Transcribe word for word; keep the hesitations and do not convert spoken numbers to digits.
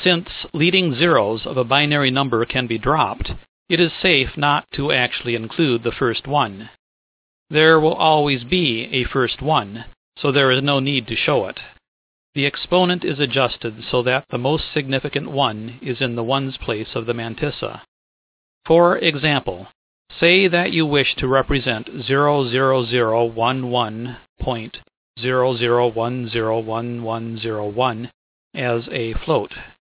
Since leading zeros of a binary number can be dropped, it is safe not to actually include the first one. There will always be a first one, so there is no need to show it. The exponent is adjusted so that the most significant one is in the ones place of the mantissa. For example, say that you wish to represent zero zero zero one one point zero zero one zero one one zero one as a float.